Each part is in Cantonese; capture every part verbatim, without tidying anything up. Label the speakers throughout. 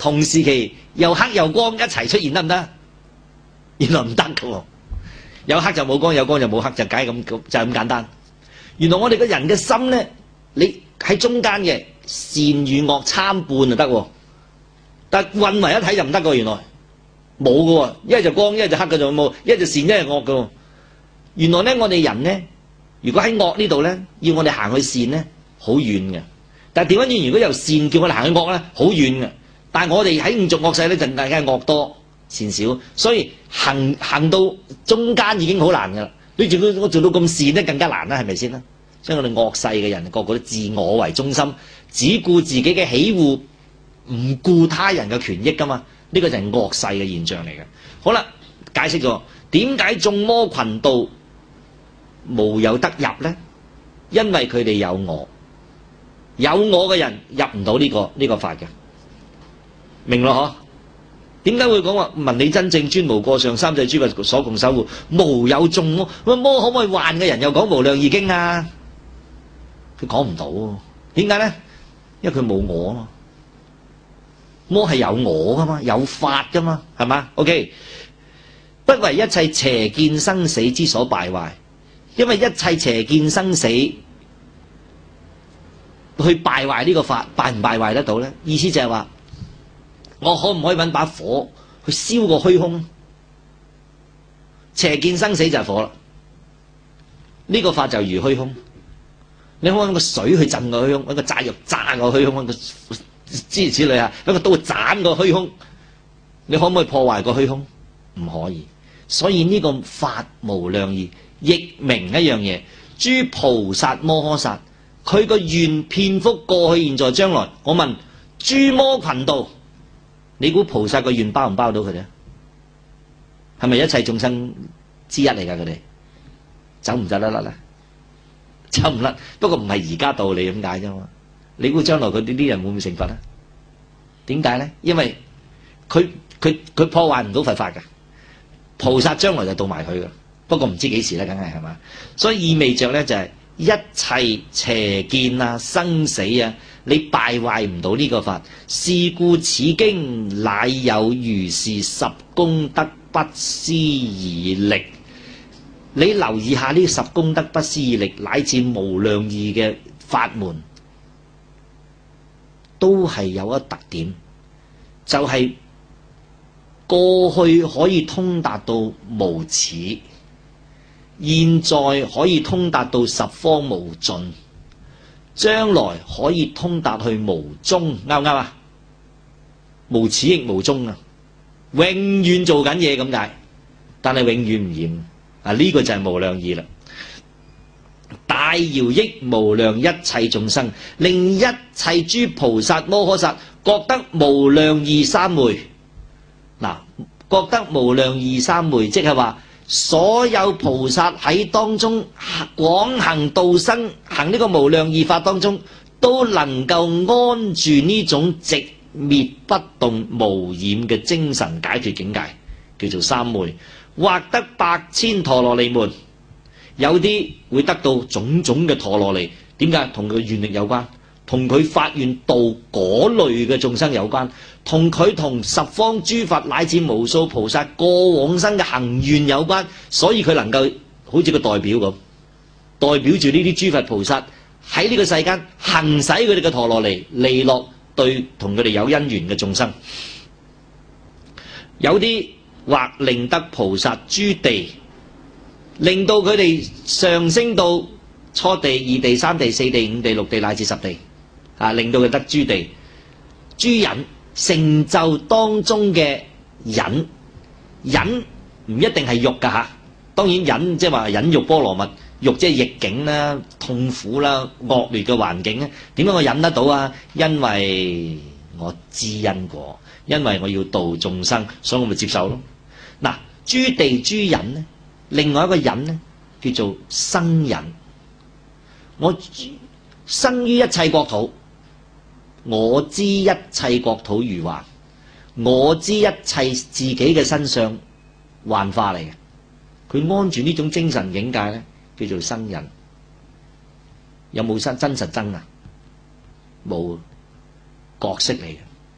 Speaker 1: 同時期又黑又光一齊出現得唔得？原來唔得㗎喎，有黑就冇光，有光就冇黑，就梗係咁，就係咁簡單。原來我哋個人嘅心咧，你喺中間嘅善與惡參半就得喎，但係混為一體就唔得㗎。原來冇㗎喎，一係就光，一係就黑嘅就冇，一係就善，一係惡㗎。原來咧，我哋人咧，如果喺惡呢度咧，要我哋行去善咧，好遠嘅。但係調翻轉，如果由善叫我哋行去惡咧，好遠嘅。但係我哋喺五濁惡世咧，就梗係惡多善少，所以行行到中間已經好難噶啦。你做到我做到咁善咧，更加難啦，係咪先啦？所以我哋惡世嘅人，個個都自我為中心，只顧自己嘅喜惡，唔顧他人嘅權益噶嘛。呢個就係惡世嘅現象嚟嘅。好啦，解釋咗點解眾魔群道無有得入咧？因為佢哋有我，有我嘅人入唔到呢個呢個法嘅，明咯嗬？點解會講話文理真正專無過上，三世諸佛所共守護，無有眾魔？咁魔可唔可以幻嘅人又講無量義經啊？佢講唔到，點解咧？因為佢冇我啊嘛，魔係有我噶嘛，有法噶嘛，係嘛 ？OK， 不為一切邪見生死之所敗壞，因為一切邪見生死去敗壞呢個法，敗唔敗壞得到咧？意思就係話，我可唔可以揾把火去燒個虛空？邪見生死就係火啦，呢、這個法就如虛空。你可唔可以揾個水去震個虛空，揾個炸藥炸個虛空，揾個諸如此類啊，揾個刀斬個虛空？你可唔可以破壞個虛空？唔可以。所以呢個法無量義，亦明一樣嘢，諸菩薩摩訶薩，佢個願遍覆過去、現在、將來。我問諸魔群道，你估菩薩個願包唔包到佢哋？係咪一切眾生之一嚟噶？佢哋走唔走得甩咧？走唔甩，不過唔係而家道理咁解啫嘛。你估將來佢啲啲人會唔會成佛啊？點解咧？因為佢佢佢破壞唔到佛法嘅，菩薩將來就到埋佢噶。不過唔知幾時咧，梗係係嘛。所以意味着咧就係、是、一切邪見啊、生死啊，你敗壞唔到呢個法。是故此經乃有如是十功德不思議力。你留意下呢十功德不思議力，乃至無量義嘅法門，都係有一特點，就係、是、過去可以通達到無始，現在可以通達到十方無盡，將來可以通達去無終，啱唔啱啊？無始亦無終啊，永遠做緊嘢咁解，但係永遠唔厭啊！呢、這個就係無量義啦。大饒益無量一切眾生，令一切諸菩薩摩訶薩覺得無量義三昧。嗱，覺得無量義三昧，即係話所有菩薩喺當中廣行度生，行呢個無量義法當中，都能夠安住呢種寂滅不動無染嘅精神解脫境界，叫做三昧。或得百千陀羅尼門，有啲會得到種種嘅陀羅尼。點解？同佢願力有關，同佢發願度嗰類嘅眾生有關，同佢同十方諸佛乃至無數菩薩過往生嘅行願有關。所以佢能夠好似個代表咁，代表住呢啲諸佛菩薩喺呢個世間行使佢哋嘅陀羅尼，利樂對同佢哋有因緣嘅眾生。有啲或令得菩薩諸地，令到佢哋上升到初地、二地、三地、四地、五地、六地乃至十地，啊，令到佢得諸地、諸忍，成就當中嘅忍。忍唔一定係欲噶吓，當然忍即係話忍辱波羅蜜，欲即係逆境啦、痛苦啦、惡劣嘅環境咧。點解我忍得到啊？因為我知因果，因為我要度眾生，所以我咪接受咯。嗱，諸地諸忍咧，另外一個忍咧叫做生忍。我生於一切國土，我知一切國土如幻，我知一切自己嘅身上幻化嚟嘅。佢安住呢種精神境界咧，叫做生忍。有冇真真實真啊？冇，角色嚟嘅。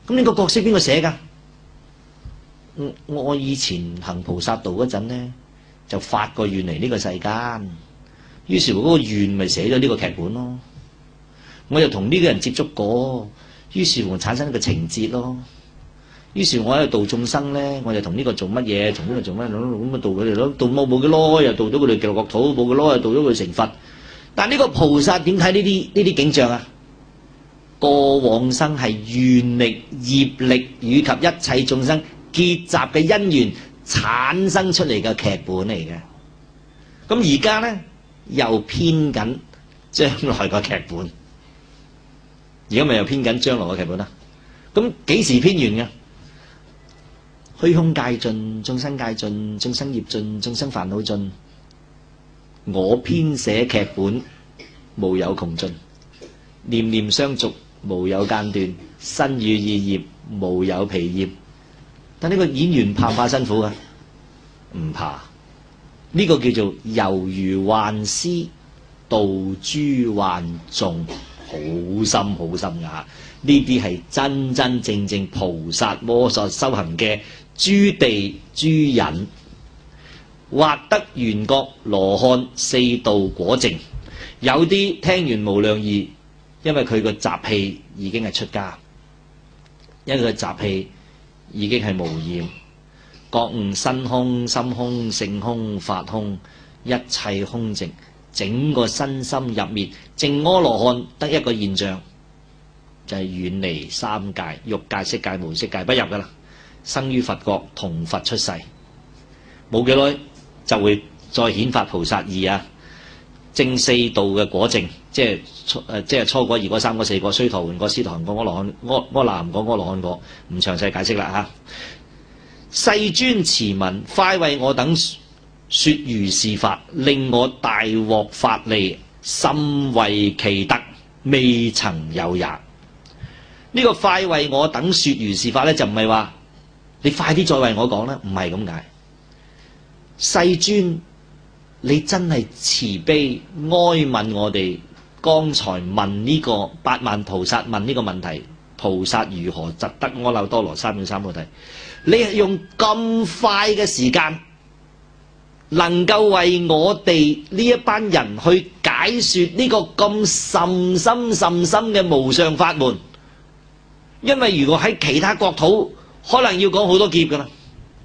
Speaker 1: 咁呢個角色邊個寫㗎？我我以前行菩薩道嗰陣咧，就發個願嚟呢個世間，於是乎嗰個願咪寫咗呢個劇本咯。我又同呢個人接觸過，於是乎產生一個情節咯。於是我喺度度眾生咧，我就同呢個做乜嘢，同呢個做乜咁咁度佢哋咯，度冇冇嘅咯，又度咗佢哋極樂國土，冇嘅咯，又度咗佢成佛。但呢個菩薩點睇呢啲呢啲景象啊？過往生係願力、業力以及一切眾生結集嘅因緣產生出嚟嘅劇本嚟嘅。咁而家咧又編緊將來個劇本，而家咪又編緊將來個劇本啦。咁幾時編完嘅？虛空界盡，眾生界盡，眾生業盡，眾生煩惱盡。我編寫劇本，無有窮盡，念念相續，無有間斷，身語意業，無有疲業。但呢個演員怕唔怕辛苦㗎？唔怕。呢個叫做猶如幻師度諸幻眾，好深好深㗎。呢啲係真真正正菩薩摩薩修行嘅諸地諸忍，或得緣覺羅漢四道果證。有啲聽完無量義，因為佢個習氣已經係出家，因為佢個習氣已經係無染，覺悟身空、心空、性空、法空，一切空淨，整個身心入滅，證阿羅漢得一個現象，就係遠離三界，欲界、色界、無色界不入噶啦，生於佛國，同佛出世，冇幾耐就會再顯發菩薩義啊！證四道嘅果證，即係誒，即係初果、二果、三果、四果、須陀洹果、斯陀含果、阿羅漢、阿阿那含果、阿羅漢果，唔詳細解釋啦嚇。世尊慈聞，快為我等說如是法，令我大獲法利，甚為奇特，未曾有也。呢、這個快為我等說如是法咧，就唔係話你快啲再為我講啦，唔係咁解。世尊，你真係慈悲哀憫我哋，剛才問呢個八萬菩薩問呢個問題，菩薩如何疾得阿耨多羅三藐三菩提？你係用咁快嘅時間，能夠為我哋呢一班人去解說呢個咁甚深甚深嘅無上法門？因為如果喺其他國土，可能要講好多劫噶啦，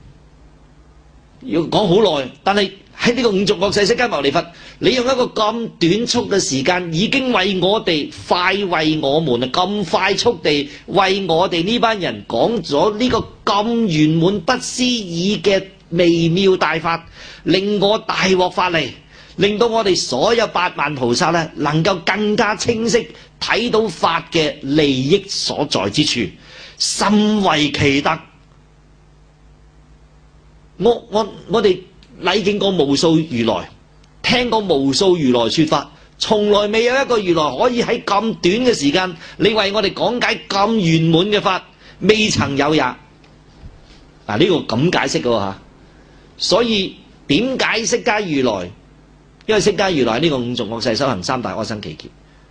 Speaker 1: 要講好耐，但係喺呢個五濁惡世釋迦牟尼佛，你用一個咁短促嘅時間，已經為我哋快為我們啊，咁快速地為我哋呢班人講咗呢個咁圓滿不思議嘅微妙大法，令我大獲法利，令到我哋所有八萬菩薩咧，能夠更加清晰睇到法嘅利益所在之處，甚為奇特。我我我哋禮敬過無數如來，聽過無數如來說法，從來未有一個如來可以喺咁短嘅時間，你為我哋講解咁圓滿嘅法，未曾有也。嗱、啊、呢、這個咁解釋嘅吓，所以點解釋迦如來？因為釋迦如來呢個五濁惡世修行三大阿僧祇劫，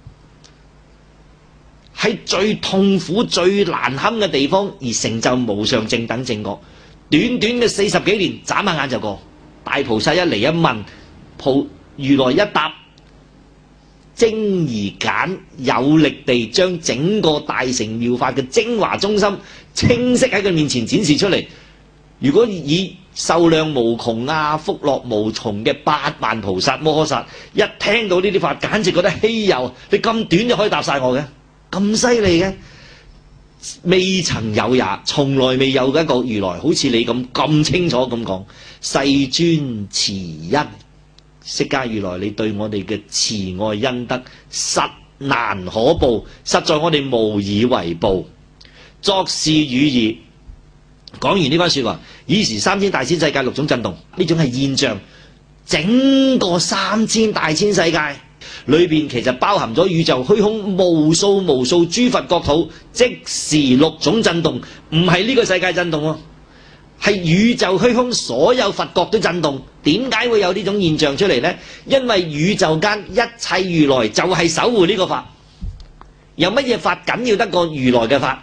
Speaker 1: 喺最痛苦、最難堪嘅地方而成就無上正等正覺。短短嘅四十幾年，眨下眼就過。大菩薩一嚟一問，菩如來一答，精而簡有力地將整個大乘妙法嘅精華中心清晰喺佢面前展示出嚟。如果以壽量無窮啊、福樂無窮嘅八萬菩薩摩訶薩，一聽到呢啲法，簡直覺得稀有。你咁短就可以答晒我嘅，咁犀利嘅？未曾有也，從來未有一個如來好似你咁咁清楚咁講。世尊慈恩，釋迦如來你對我哋嘅慈愛恩德實難可報，實在我哋無以為報。作是語意，講完呢番說話，爾時三千大千世界六種震動，呢種係現象。整個三千大千世界裏邊其實包含咗宇宙虛空無數無數諸佛國土，即時六種震動，唔係呢個世界震動喎，係宇宙虛空所有佛國都震動。點解會有呢種現象出嚟呢？因為宇宙間一切如來就係守護呢個法，有乜嘢法緊要得過如來嘅法？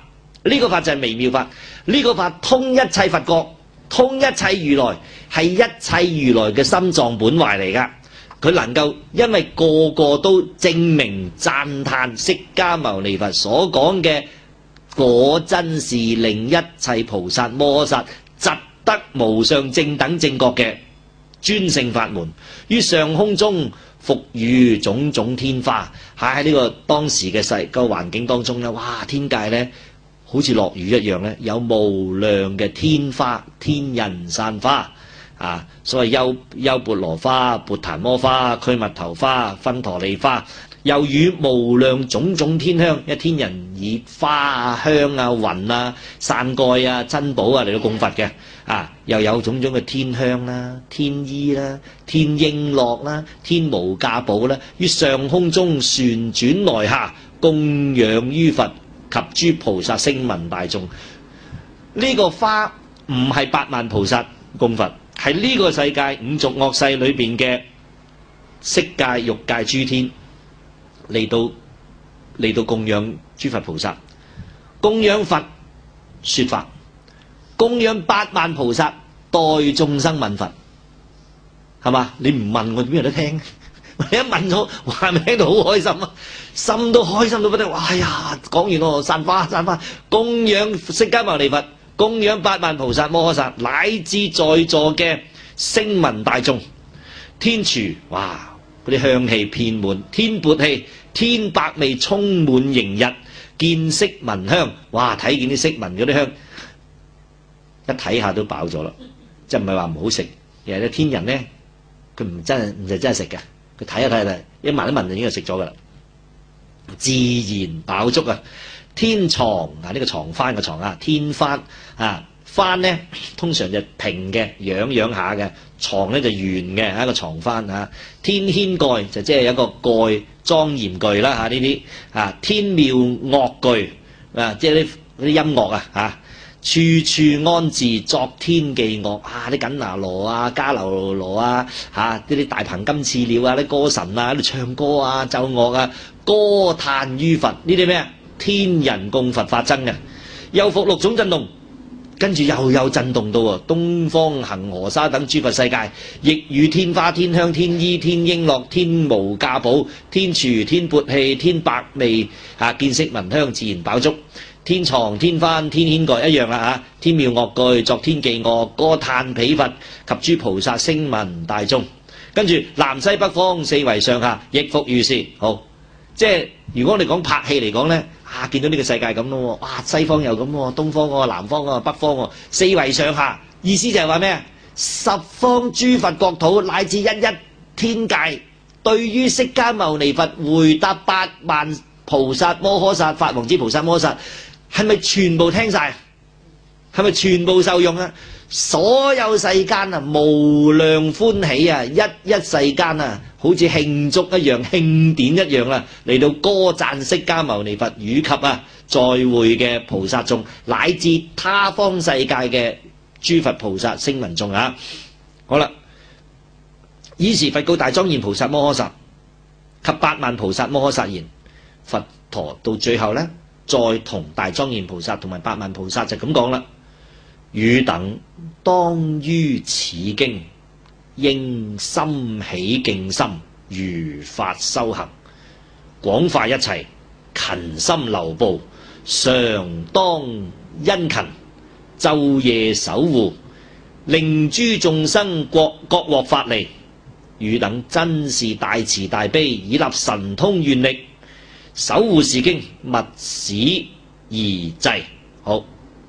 Speaker 1: 呢個法就係微妙法，呢個法通一切佛國，通一切如來，係一切如來嘅心臟本懷嚟㗎。佢能夠因為個個都證明讚歎釋迦牟尼佛所講嘅果真是令一切菩薩摩訶薩疾得無上正等正覺嘅專勝法門，於上空中復雨種種天花。喺呢個當時嘅世個環境當中咧，哇！天界咧好似落雨一樣咧，有無量嘅天花、天人散花啊！所謂優優鉢羅花、鉢檀摩花、俱蜜頭花、芬陀利花，又與無量種種天香，因為天人以花啊、香啊、雲啊、傘蓋啊、珍寶啊嚟到供佛嘅啊，又有種種嘅天香啦、天衣啦、天瓔珞啦、天無價寶啦，於上空中旋轉來下，供養於佛及諸菩薩聲聞大眾。呢、這個花唔係八萬菩薩供佛，係呢個世界五濁惡世裏邊嘅色界、欲界諸天嚟到嚟到供養諸佛菩薩，供養佛說法，供養八萬菩薩代眾生問佛，係嘛？你唔問我點有得聽？你一問咗，話咪聽到好開心啊，心都開心到不得。哎呀，講完咯，散花散花，供養釋迦牟尼佛，供養八萬菩薩摩訶薩，乃至在座嘅聲聞大眾，天廚，哇！嗰啲香氣遍滿，天鉢氣，天百味充滿盈溢，見色聞香，哇！睇見啲色聞嗰啲香，一睇下都飽咗啦，即係唔係話唔好食，而係咧天人咧，佢唔真係唔係真係食嘅，佢睇一睇睇，一聞一聞就已經係食咗噶啦，自然飽足啊！天床啊，呢個床幡嘅床啊，天幡啊。幡咧通常就平嘅，仰仰下嘅；床咧就圓嘅，一個床幡啊。天牽蓋就即係有一個蓋莊嚴具啦嚇，呢啲啊天妙樂具啊，即係啲嗰啲音樂啊嚇，處處安置作天伎樂啊，啲緊拿羅啊、迦樓羅啊嚇，呢啲大鵬金翅鳥啊，啲歌神啊喺度唱歌啊、奏樂啊，歌歎於佛，呢啲咩啊？天人供佛法僧嘅，又復六種震動。跟住又有震動到喎，東方恒河沙等諸佛世界，亦與天花、天香、天衣、天瓔珞、天無價寶、天廚、天鉢器、天百味啊，見色聞香，自然飽足。天床、天幡、天牽蓋一樣啦嚇，天妙樂具作天伎樂，歌歎彼佛及諸菩薩聲聞大眾。跟住南西北方四圍上下，亦復如是。好，即係如果我哋講拍戲嚟講咧。啊！見到呢個世界咁咯，哇！西方又咁喎，東方喎，南方喎，北方喎，四圍上下，意思就係話咩啊？十方諸佛國土乃至一一天界，對於釋迦牟尼佛回答八萬菩薩摩訶薩、法王之菩薩摩訶薩，係咪全部聽晒？係咪全部受用啊？所有世間啊，無量歡喜啊！一一世間啊，好似慶祝一樣、慶典一樣啦，嚟到歌讚釋迦牟尼佛，以及啊在會嘅菩薩眾，乃至他方世界嘅諸佛菩薩聲聞眾啊！好啦，爾時佛告大莊嚴菩薩摩訶薩及八萬菩薩摩訶薩言：佛陀到最後呢，再同大莊嚴菩薩同埋八萬菩薩就咁講啦。汝等當於此經應心起敬心，如法修行，廣化一切，勤心流布，常當殷勤，晝夜守護，令諸眾生各各獲法利。汝等真是大慈大悲，以立神通願力，守護是經，勿使而滯。好。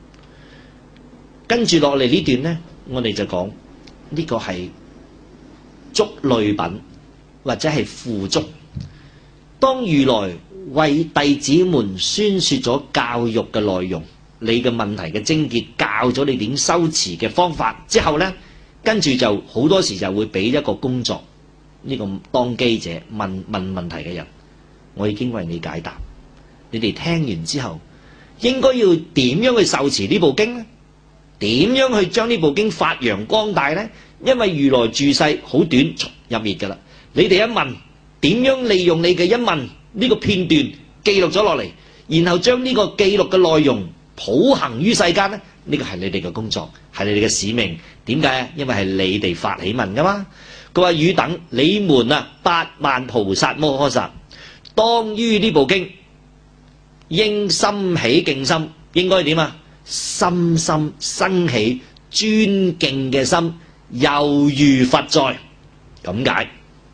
Speaker 1: 跟住落嚟呢段呢，我哋就講呢個係足類品或者係付囑。當如來為弟子們宣說咗教育嘅內容，你嘅問題嘅症結，教咗你點修持嘅方法之後呢，跟住就好多時就會俾一個工作，呢個當機者問問問題嘅人，我已經為你解答。你哋聽完之後，應該要點樣去受持呢部經呢？點樣去將呢部經發揚光大呢？因為如來住世好短，入滅噶啦。你哋一問，點樣利用你嘅一問呢個片段記錄咗落嚟，然後將呢個記錄嘅內容普行於世間咧，呢個係你哋嘅工作，係你哋嘅使命。點解啊？因為係你哋發起問噶嘛。佢話汝等你們啊，八萬菩薩摩訶薩，當於呢部經應心起敬心，應該點啊？深深生起尊敬嘅心，猶如佛在。咁解。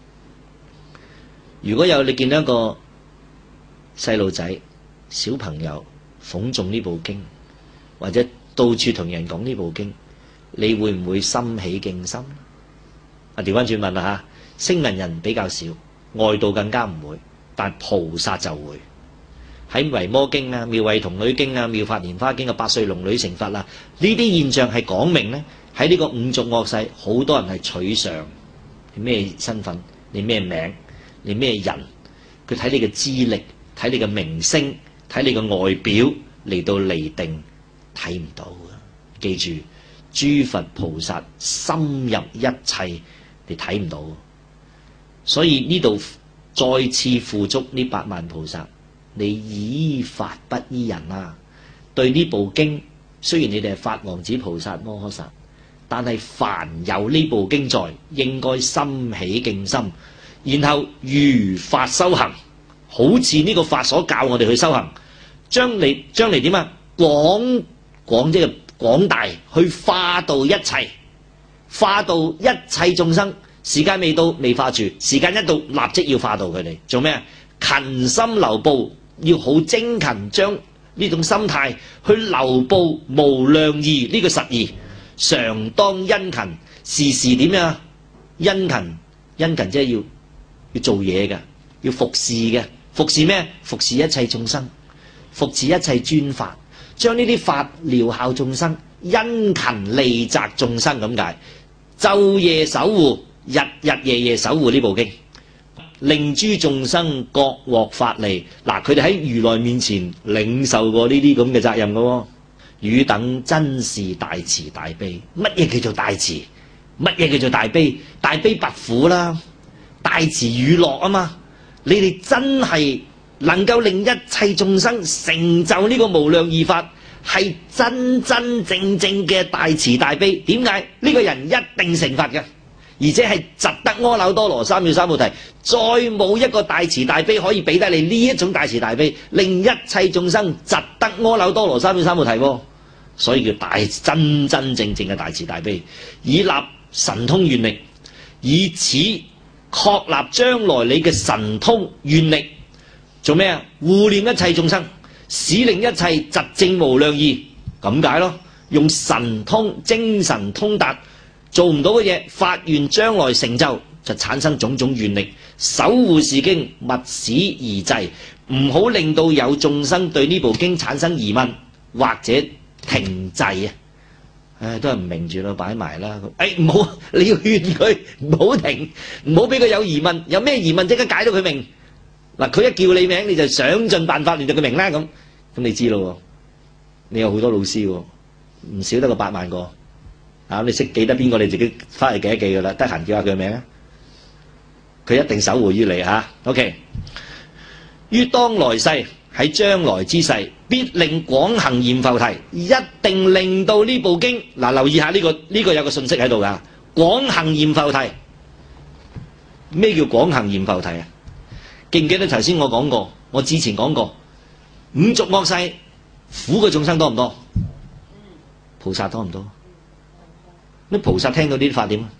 Speaker 1: 如果有你見到一個細路仔、小朋友諷誦呢部經，或者到處同人講呢部經，你會唔會心起敬心？啊，調翻轉問啦吓，聲聞人比較少，外道更加唔會，但菩薩就會。喺維摩經啊、妙慧童女經啊、妙法蓮花經啊、八歲龍女成佛啦，呢啲現象係講明咧，喺呢個五濁惡世，好多人係取相，你咩身份，你咩名，你咩人，佢睇你嘅資歷，睇你嘅名聲，睇你嘅外表嚟到釐定，睇唔到嘅。記住，諸佛菩薩深入一切，你睇唔到。所以呢度再次付囑呢八萬菩薩，你依法不依人啊！對呢部經，雖然你哋係法王子菩薩摩訶薩，但係凡有呢部經在，應該心起敬心，然後如法修行，好似呢個法所教我哋去修行，將嚟將嚟點啊？廣廣即係廣大，去化度一切，化度一切眾生。時間未到，未化住；時間一到，立即要化度佢哋。做咩啊？勤心流布，要好精勤，將呢種心態去流布無量義呢個實義，常當殷勤，時時點樣？殷勤，殷勤即係要要做嘢嘅，要服侍嘅。服侍咩？服侍一切眾生，服侍一切專法，將呢啲法療效眾生，殷勤利澤眾生咁解。晝夜守護，日日夜夜守護呢部經，令諸眾生各獲法利。嗱，佢哋喺如來面前領受過呢啲咁嘅責任嘅喎。汝等真是大慈大悲。乜嘢叫做大慈？乜嘢叫做大悲？大悲拔苦啦，大慈與樂啊嘛。你哋真係能夠令一切眾生成就呢個無量義法，係真真正正嘅大慈大悲。點解？呢個人一定成佛嘅，而且係疾得阿耨多羅三藐三菩提，再冇一個大慈大悲可以俾得你呢一種大慈大悲，令一切眾生疾得阿耨多羅三藐三菩提喎。所以叫大真真正正嘅大慈大悲，以立神通願力，以此確立將來你嘅神通願力。做咩啊？護念一切眾生，使令一切疾證無量義，咁解咯。用神通精神通達，做唔到嘅嘢，發願將來成就，就產生種種願力，守護是經，勿使疑滯，唔好令到有眾生對呢部經產生疑問或者停滯啊！唉，都係唔明住咯，擺埋啦。誒，唔好，你要勸佢唔好停，唔好俾佢有疑問。有咩疑問即刻解到佢明。嗱，佢一叫你名，你就想盡辦法令到佢明啦。咁咁你知咯，你有好多老師喎，唔少得個八萬個啊！你識記得邊個，你自己翻嚟記一記噶啦。得閒叫下佢嘅名啊，佢一定守護於你嚇。OK， 於當來世，喺將來之世，必令廣行閻浮提，一定令到呢部經嗱、啊，留意下呢、這個呢、這個有個信息喺度噶。廣行閻浮提，咩叫廣行閻浮提啊？記唔記得頭先我講過？我之前講過，五濁惡世苦嘅眾生多唔多？菩薩多唔多？啲菩薩聽到呢啲法點啊？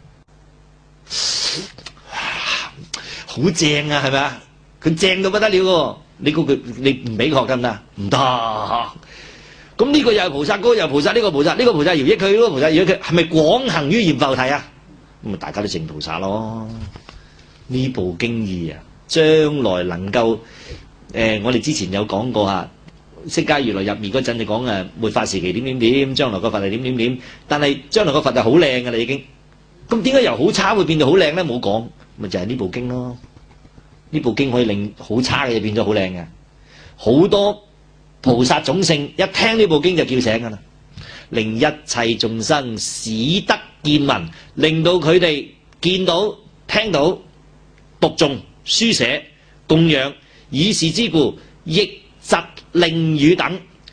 Speaker 1: 好正啊，係咪啊？佢正到不得了喎！你估佢你唔俾佢學得唔得？唔得。咁呢個又係菩薩，嗰個又係菩薩，呢個菩薩，呢個菩薩饒益佢，嗰個菩薩饒益佢，係咪廣行於閻浮提啊？咁咪大家都成菩薩咯。呢部經義啊，將來能夠誒、呃，我哋之前有講過嚇，釋迦如來入滅嗰陣就講誒末法時期點點點，將來個佛係點點點，但係將來個佛係好靚㗎啦已經。咁點解由好差會變到好靚咧？冇講，咪就係、是、呢部經咯。呢部經可以令好差嘅嘢變咗好靚嘅，好多菩薩種性一聽呢部經就叫醒噶啦，令一切眾生使得見聞，令到佢哋見到、聽到、讀誦、書寫、供養，以是之故，亦疾令汝等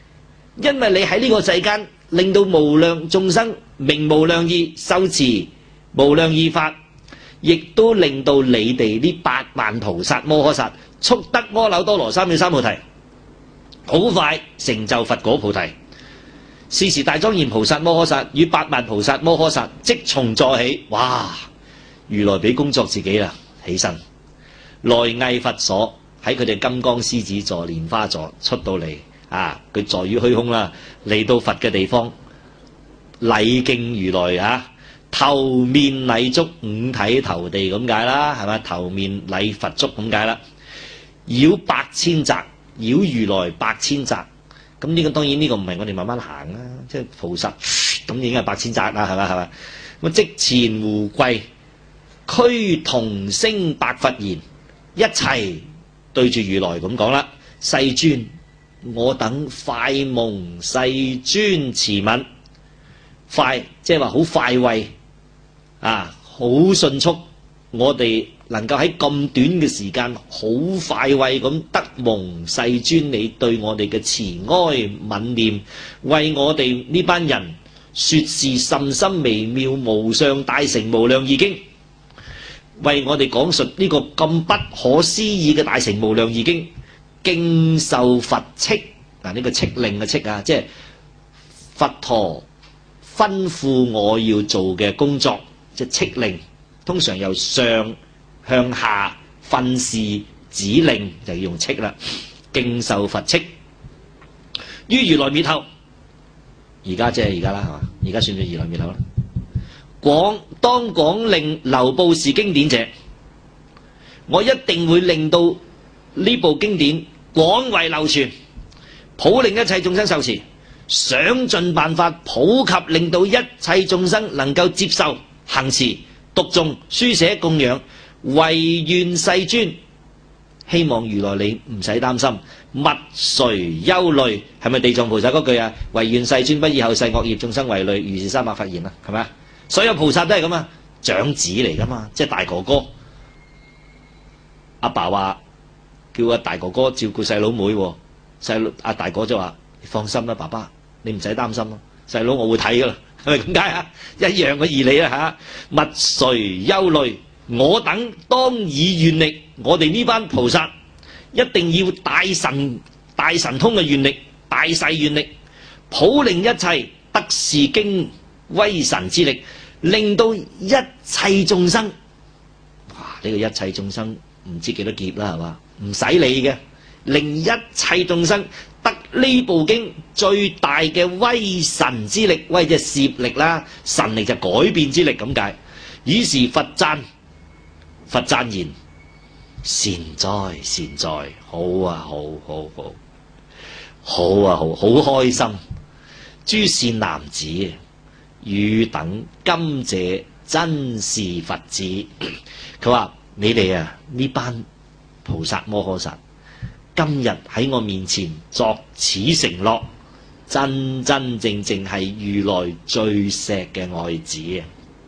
Speaker 1: 因為你喺呢個世間令到無量眾生明無量義，修持無量義法，亦都令到你哋呢八萬菩薩摩訶薩速得阿耨多羅三藐三菩提，好快成就佛果菩提。是時大莊嚴菩薩摩訶薩與八萬菩薩摩訶薩即從座起，哇！如來俾工作自己啦，起身來詣佛所，喺佢哋金剛獅子座、蓮花座出到嚟啊！佢坐於虛空啦，嚟到佛嘅地方，禮敬如來啊，頭面禮足，五體投地咁解啦，係咪？頭面禮佛足咁解啦，繞百千匝，繞如來百千匝。咁呢個當然呢個唔係我哋慢慢行啦，即係菩薩咁已經係百千匝啦，係咪？係咪？咁即前胡跪，俱同聲白佛言，一齊對住如來咁講啦：世尊，我等快蒙世尊慈憫，快即係話好快慰啊，好迅速，我哋能夠喺咁短嘅時間好快慰咁得蒙世尊你對我哋嘅慈哀憫念，為我哋呢班人說是甚深微妙無上大乘無量義經，為我哋講述呢個咁不可思議嘅大乘無量義經，敬受佛敕。嗱，呢個敕令嘅敕啊，即係佛陀吩咐我要做嘅工作，即係敕令。通常由上向下訓示指令就要用敕啦。敬受佛敕，於如來滅後，而家即係而家啦，係嘛？而家算唔算如來滅後啦？廣當廣令流布是經典者，我一定會令到呢部經典廣為流傳，普令一切眾生受持，想盡辦法普及，令到一切眾生能夠接受行持讀誦書寫供養，唯願世尊，希望如來你唔使擔心，勿垂憂慮，係咪地藏菩薩嗰句啊？唯願世尊不以後世惡業眾生為累，如是三百法言啊，係咪啊？所有菩薩都係咁啊，長子嚟噶嘛，即係大哥哥。阿爸話叫阿大哥哥照顧細佬妹，細佬阿大哥就話：你放心啦，爸爸，你唔使擔心咯，細佬我會睇噶啦，係咪咁解啊？一樣嘅義理啦吓，勿垂憂慮，我等當以願力，我哋呢班菩薩一定要大神大神通嘅願力，大誓願力，普令一切得是經威神之力，令到一切眾生，哇！呢個一切眾生唔知幾多劫啦，係嘛？唔使理嘅，令一切眾生得呢部經最大嘅威神之力，威即係攝力啦，神力就改變之力咁解。於是佛讚，佛讚言：善哉善哉，好啊好好好，好啊好，好開心。諸善男子，汝等今者真是佛子。佢話：你哋啊呢班菩薩摩訶薩，今日喺我面前作此承諾，真真正正係如來最錫嘅愛子啊！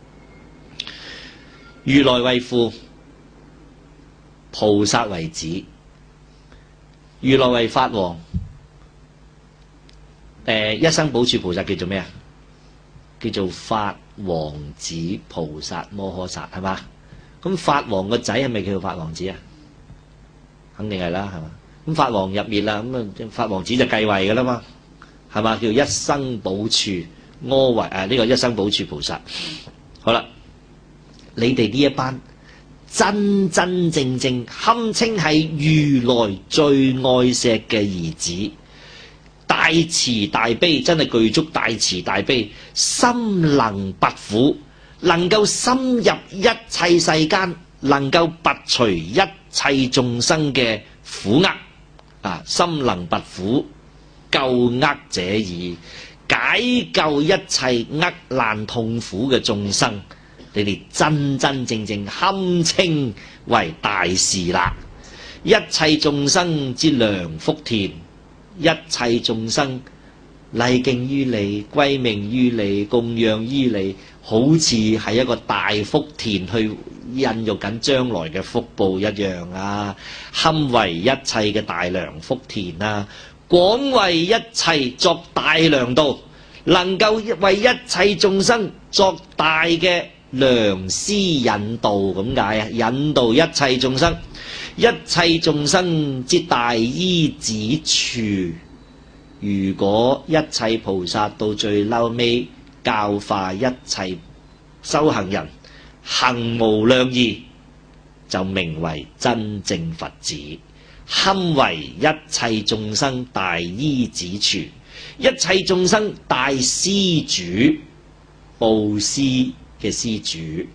Speaker 1: 如來為父，菩薩為子，如來為法王。誒、呃，一生補處菩薩叫做咩啊？叫做法王子菩薩摩訶薩，係嘛？咁法王個仔係咪叫做法王子啊？肯定係啦，係嘛？咁法王入滅啦，咁啊法王子就繼位噶啦嘛，係嘛？叫一生補處柯為誒呢個一生補處菩薩。好啦，你哋呢一班真真正正堪稱係如來最愛錫嘅兒子。大慈大悲，真係具足大慈大悲，心能拔苦，能夠深入一切世間，能夠拔除一切眾生嘅苦厄啊！心能拔苦，救厄者矣，解救一切厄難痛苦嘅眾生，你哋真真正正堪稱為大事啦！一切眾生之良福田。一切眾生禮敬於你，歸命於你，供養於你，好似係一個大福田去孕育緊將來嘅福報一樣啊！堪為一切嘅大良福田啊！ 廣為一切作大良道，能夠為一切眾生作大嘅良師引導咁解啊！引導一切眾生，一切眾生之大依止處。如果一切菩薩到最嬲尾教化一切修行人行無量義，就名為真正佛子，堪為一切眾生大依止處，一切眾生大施主，布施嘅施主。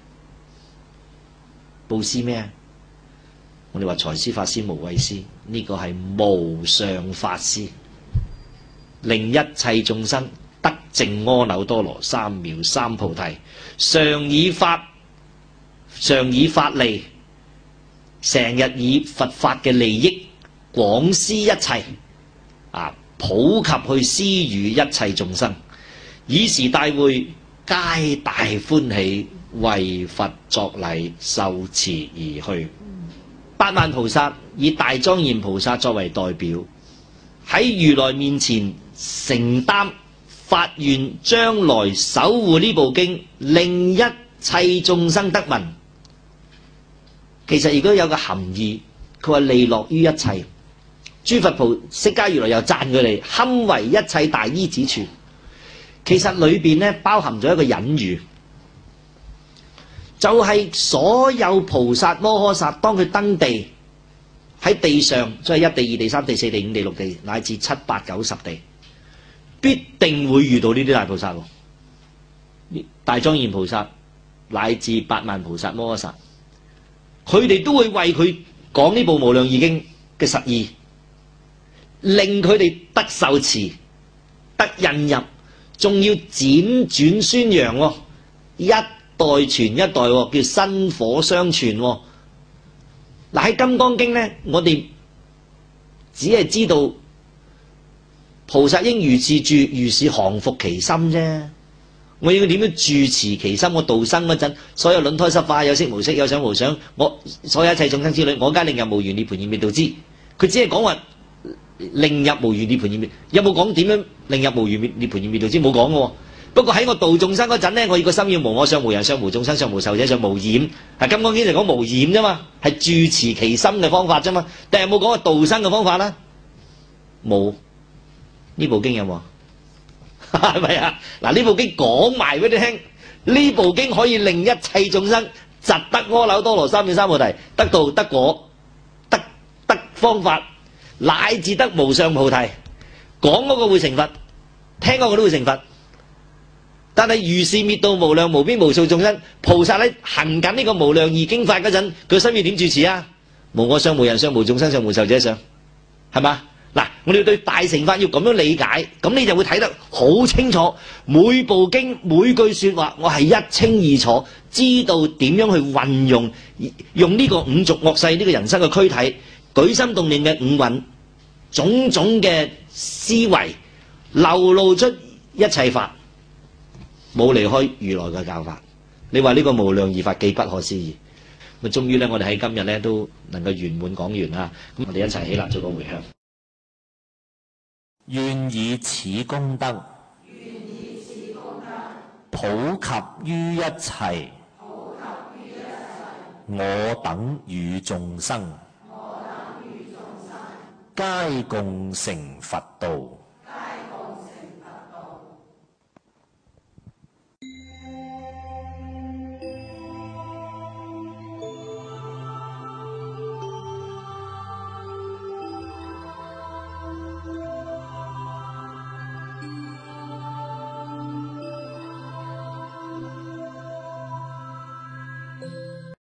Speaker 1: 布施咩啊？我哋話財施、法施、無畏施，呢、這個係無上法施，令一切眾生得證阿耨多羅三藐三菩提，常以法常以法利，成日以佛法嘅利益廣施一切啊，普及去施予一切眾生。爾時大會皆大歡喜，為佛作禮，受持而去。八萬菩薩以大莊嚴菩薩作為代表，喺如來面前承擔發願，將來守護呢部經，令一切眾生得聞。其實如果有個含義，佢話利樂於一切，諸佛菩釋迦如來又讚佢哋堪為一切大依止處。其實裏邊咧包含咗一個隱喻，就係、是、所有菩薩摩訶薩當佢登地喺地上，即係一地、二地、三地、四地、五地、六地，乃至七八九十地，必定會遇到呢啲大菩薩，大莊嚴菩薩乃至八萬菩薩摩訶薩，佢哋都會為佢講呢部無量義經嘅實義，令佢哋得受持、得引入，仲要輾轉宣揚，一代傳一代，叫薪火相傳。嗱，喺《金剛經》呢，我哋只係知道菩薩應如是住，如是降伏其心啫。我要點樣住持其心？我度生嗰陣，所有卵胎濕化，有色無色，有想無想，我所有一切眾生之類，我皆令入無餘涅槃而滅度之。佢只係講話令入無餘涅槃而滅，有冇講點樣令入無餘涅槃而滅度之？冇講嘅。不過喺我度眾生嗰陣呢，我要個心要無我相、無人相、無眾生相、無壽者相、無染。係《金剛經》就講無染啫嘛，係住持其心嘅方法啫嘛。但係冇講過度生嘅方法啦，冇。呢部經有冇？係咪啊？嗱，呢部經講埋俾你聽，呢部經可以令一切眾生疾得阿耨多羅三藐三菩提，得道得果，得得方法，乃至得無上菩提。講嗰個會成佛，聽嗰個都會成佛。但係如是滅度無量無邊無數眾生，菩薩喺行緊呢個無量義經法嗰陣，佢心要點住持啊？無我相、無人相、無眾生相、無壽者相，係嘛？嗱，我哋對大乘法要咁樣理解，咁你就會睇得好清楚。每部經每句說話，我係一清二楚，知道點樣去運用，用呢個五濁惡世呢個人生嘅軀體，舉心動念嘅五蘊，種種嘅思維，流露出一切法。冇離開如來嘅教法，你話呢個無量義法幾不可思議？咁終於咧，我哋喺今日咧都能夠圓滿講完啦。咁我哋一齊起立做個回向，願以此功德，願以此功德普及於一切，普及於一切我等與眾生，我等與眾生皆共成佛道。